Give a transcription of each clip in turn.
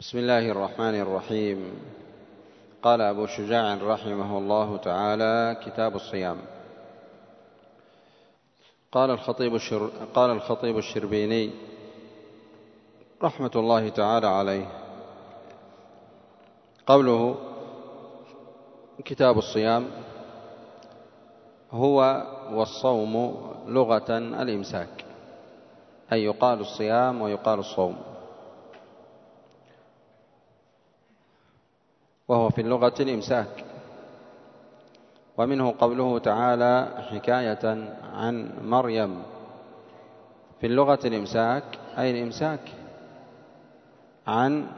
بسم الله الرحمن الرحيم. قال أبو شجاع رحمه الله تعالى: كتاب الصيام. قال الخطيب الشربيني رحمة الله تعالى عليه: قوله كتاب الصيام هو والصوم لغة الإمساك، أي يقال الصيام ويقال الصوم، وهو في اللغة الإمساك. ومنه قوله تعالى حكاية عن مريم في اللغة الإمساك، أي الإمساك عن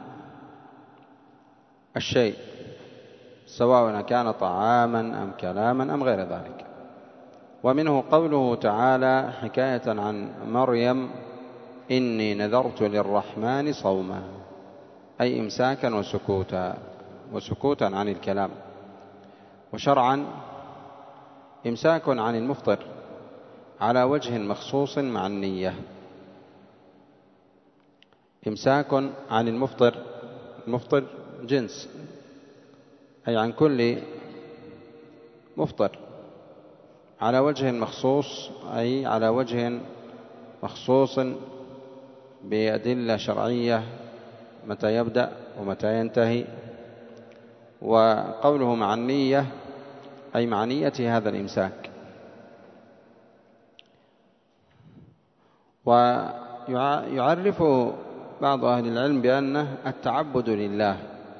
الشيء، سواء كان طعاما أم كلاما أم غير ذلك. ومنه قوله تعالى حكاية عن مريم إني نذرت للرحمن صوما، أي إمساكا وسكوتا عن الكلام. وشرعا إمساك عن المفطر على وجه مخصوص مع النية. إمساك عن المفطر جنس، أي عن كل مفطر، على وجه مخصوص، أي على وجه مخصوص بأدلة شرعية متى يبدأ ومتى ينتهي. وقوله مع النية أي مع نية هذا الإمساك. ويعرف بعض أهل العلم بأنه التعبد لله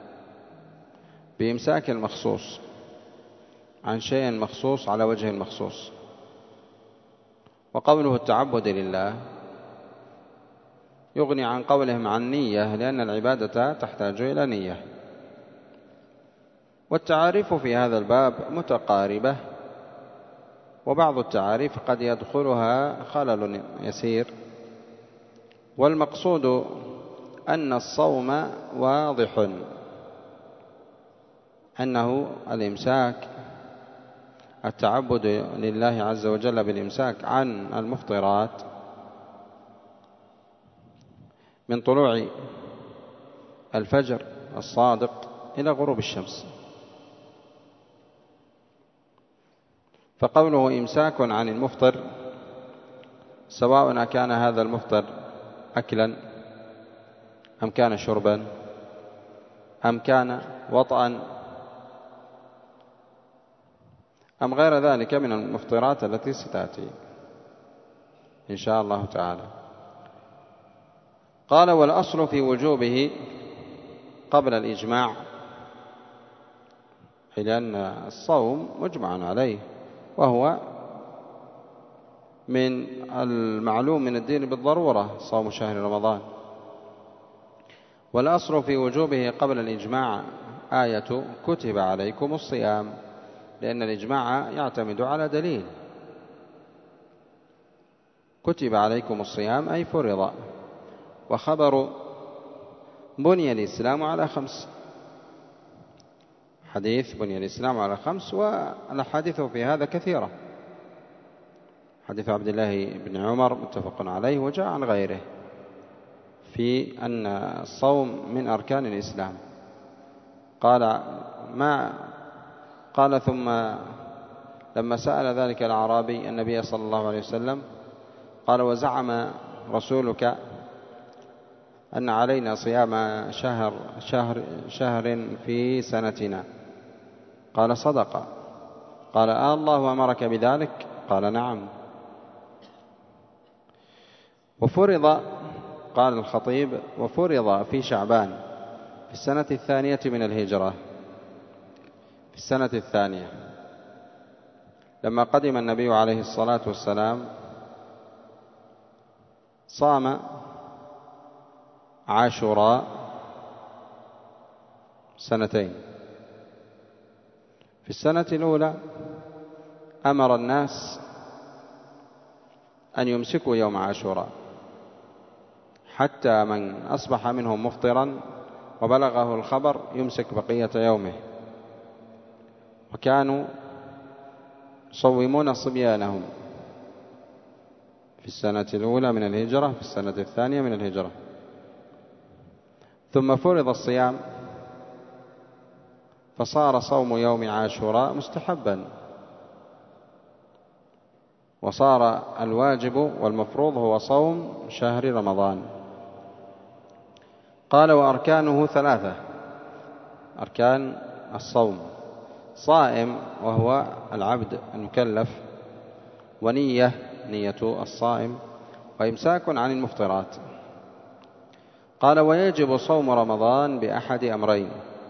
بإمساك مخصوص عن شيء مخصوص على وجه مخصوص. وقوله التعبد لله يغني عن قوله مع النية، لأن العبادة تحتاج إلى نية. والتعاريف في هذا الباب متقاربة، وبعض التعاريف قد يدخلها خلل يسير. والمقصود أن الصوم واضح، أنه الإمساك، التعبد لله عز وجل بالإمساك عن المفطرات من طلوع الفجر الصادق إلى غروب الشمس. فقوله إمساك عن المفطر، سواء كان هذا المفطر أكلا أم كان شربا أم كان وطئا أم غير ذلك من المفطرات التي ستأتي إن شاء الله تعالى. قال: والأصل في وجوبه قبل الإجماع، لأن الصوم مجمع عليه، وهو من المعلوم من الدين بالضرورة صوم شهر رمضان. والأصل في وجوبه قبل الإجماع آية كتب عليكم الصيام، لأن الإجماع يعتمد على دليل. كتب عليكم الصيام أي فرض. وخبر بني الإسلام على 5، حديث بني الإسلام على 5، والأحاديث في هذا كثيرة. حديث عبد الله بن عمر متفق عليه، وجاء عن غيره في أن الصوم من أركان الإسلام. قال ثم لما سأل ذلك الأعرابي النبي صلى الله عليه وسلم قال: وزعم رسولك أن علينا صيام شهر في سنتنا. قال: صدق. قال: الله أمرك بذلك؟ قال: نعم. وفرض، قال الخطيب: وفرض في شعبان في السنة الثانية من الهجرة، في السنة الثانية لما قدم النبي عليه الصلاة والسلام صام عاشوراء 2 في السنة الأولى أمر الناس أن يمسكوا يوم عاشوراء، حتى من أصبح منهم مفطرا وبلغه الخبر يمسك بقية يومه. وكانوا يصومون صبيانهم في السنة الأولى من الهجرة، في السنة الثانية من الهجرة. ثم فرض الصيام فصار صوم يوم عاشوراء مستحبا، وصار الواجب والمفروض هو صوم شهر رمضان. قال وأركانه 3. أركان الصوم: صائم وهو العبد المكلف، ونية نية الصائم، وإمساك عن المفطرات. قال ويجب صوم رمضان بأحد أمرين،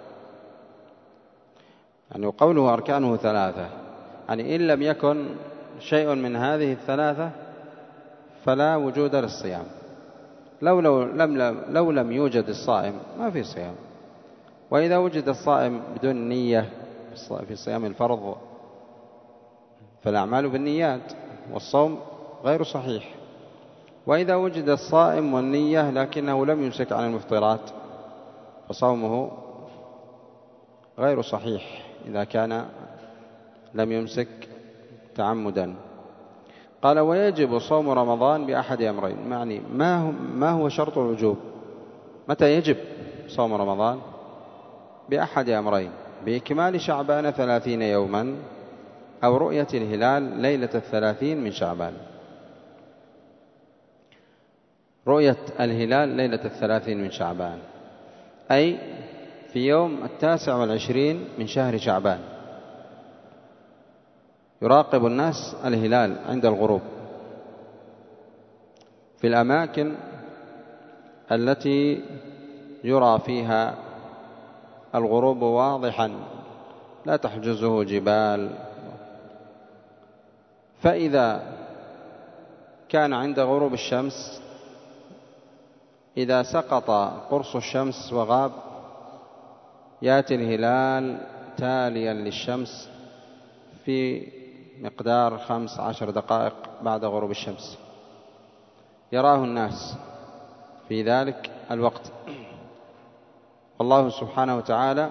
يعني قوله أركانه 3 يعني إن لم يكن شيء من هذه 3 فلا وجود للصيام. لو لم يوجد الصائم ما في صيام، وإذا وجد الصائم بدون نية في صيام الفرض فالأعمال بالنيات والصوم غير صحيح. وإذا وجد الصائم والنية لكنه لم يمسك عن المفطرات فصومه غير صحيح إذا كان لم يمسك تعمدا. قال ويجب صوم رمضان بأحد أمرين، يعني ما هو شرط الوجوب؟ متى يجب صوم رمضان؟ بأحد أمرين: بإكمال شعبان 30 يوما، أو رؤية الهلال ليلة 30 من شعبان. رؤية الهلال ليلة 30 من شعبان أي في يوم 29 من شهر شعبان. يراقب الناس الهلال عند الغروب في الأماكن التي يرى فيها الغروب واضحا لا تحجزه جبال. فإذا كان عند غروب الشمس، إذا سقط قرص الشمس وغاب، يأتي الهلال تاليا للشمس في مقدار 15 دقائق بعد غروب الشمس، يراه الناس في ذلك الوقت. والله سبحانه وتعالى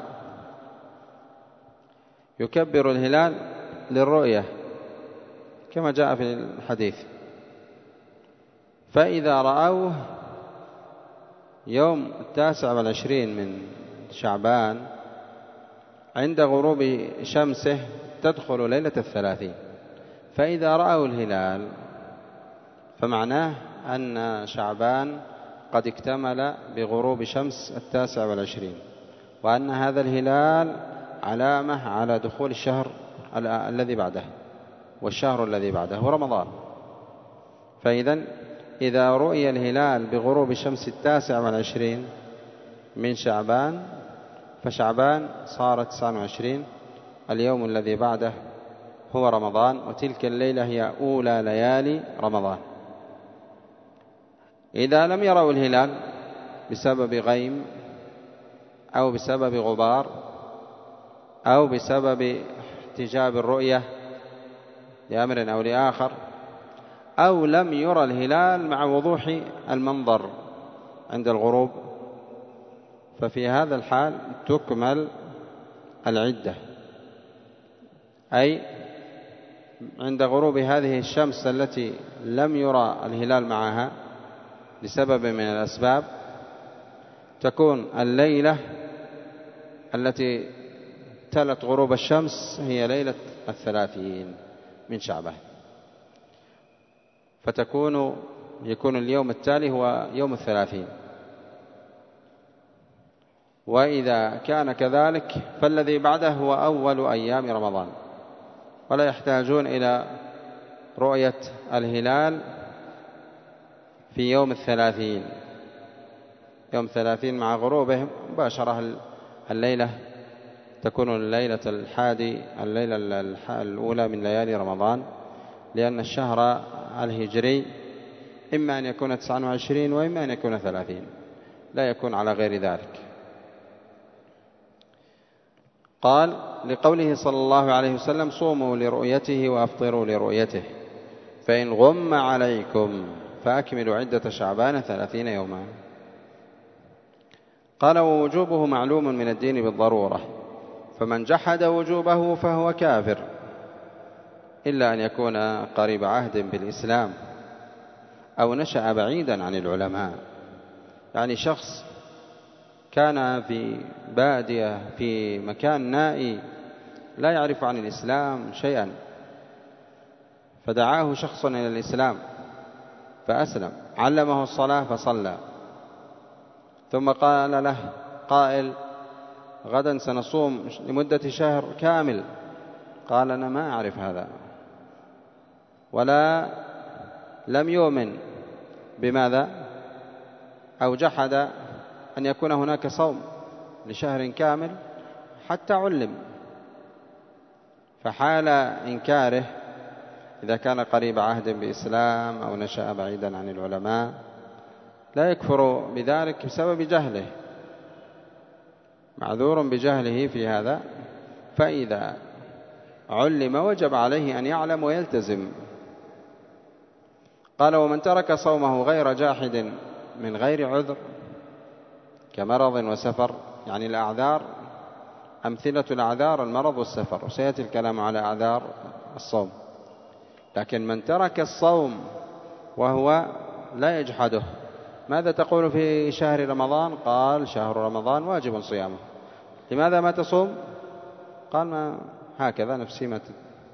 يكبر الهلال للرؤية كما جاء في الحديث. فإذا رأوه يوم 29 من شعبان عند غروب شمسه تدخل ليلة 30. فإذا رأوا الهلال فمعناه أن شعبان قد اكتمل بغروب شمس 29، وأن هذا الهلال علامة على دخول الشهر الذي بعده، والشهر الذي بعده هو رمضان. إذا رؤي الهلال بغروب شمس 29 من شعبان فشعبان صار 29، اليوم الذي بعده هو رمضان، وتلك الليلة هي أولى ليالي رمضان. إذا لم يروا الهلال بسبب غيم أو بسبب غبار أو بسبب احتجاب الرؤية لأمر أو لآخر، أو لم يرى الهلال مع وضوح المنظر عند الغروب، ففي هذا الحال تكمل العدة، أي عند غروب هذه الشمس التي لم يرى الهلال معها لسبب من الأسباب تكون الليلة التي تلت غروب الشمس هي ليلة 30 من شعبان، يكون اليوم التالي هو يوم 30. وإذا كان كذلك فالذي بعده هو أول أيام رمضان، ولا يحتاجون إلى رؤية الهلال في يوم 30. يوم 30 مع غروبه مباشرة الليلة تكون الليلة الليلة الأولى من ليالي رمضان، لأن الشهر الهجري إما أن يكون 29 وإما أن يكون 30، لا يكون على غير ذلك. قال لقوله صلى الله عليه وسلم: صوموا لرؤيته وأفطروا لرؤيته، فإن غم عليكم فأكملوا عدة شعبان 30 يوما. قال ووجوبه معلوم من الدين بالضرورة، فمن جحد وجوبه فهو كافر، إلا أن يكون قريب عهد بالإسلام أو نشأ بعيدا عن العلماء. يعني شخص كان في بادية في مكان نائي لا يعرف عن الإسلام شيئا، فدعاه شخص إلى الإسلام فأسلم، علمه الصلاة فصلى، ثم قال له قائل: غدا سنصوم لمدة شهر كامل. قال: أنا ما أعرف هذا، ولا لم يؤمن بماذا أو جحد أن يكون هناك صوم لشهر كامل حتى علم. فحال إنكاره إذا كان قريب عهد بإسلام أو نشأ بعيدا عن العلماء لا يكفر بذلك بسبب جهله، معذور بجهله في هذا، فإذا علم وجب عليه أن يعلم ويلتزم. قال: ومن ترك صومه غير جاحد من غير عذر كمرض وسفر، يعني الأعذار، أمثلة الأعذار المرض والسفر، وسيأتي الكلام على أعذار الصوم. لكن من ترك الصوم وهو لا يجحده، ماذا تقول في شهر رمضان؟ قال: شهر رمضان واجب صيامه. لماذا ما تصوم؟ قال: ما هكذا نفسي ما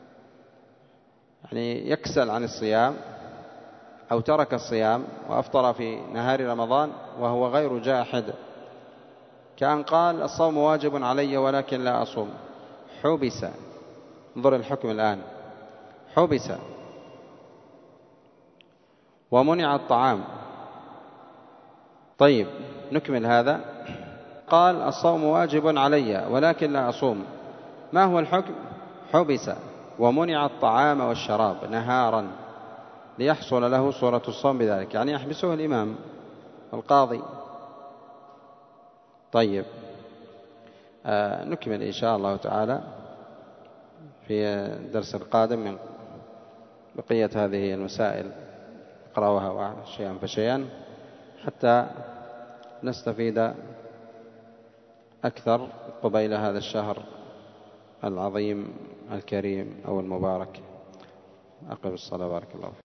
يعني يكسل عن الصيام، أو ترك الصيام وأفطر في نهار رمضان وهو غير جاحد، كأن قال: الصوم واجب علي ولكن لا أصوم. حبس، انظر الحكم الآن، حبس ومنع الطعام. طيب نكمل هذا. قال: الصوم واجب علي ولكن لا أصوم. ما هو الحكم؟ حبس ومنع الطعام والشراب نهارا ليحصل له صورة الصوم بذلك، يعني يحبسه الإمام القاضي. طيب نكمل إن شاء الله تعالى في الدرس القادم من بقية هذه المسائل، اقرأوها شيئا فشيئا حتى نستفيد أكثر قبيل هذا الشهر العظيم الكريم أو المبارك. أقم الصلاة، بارك الله فيك.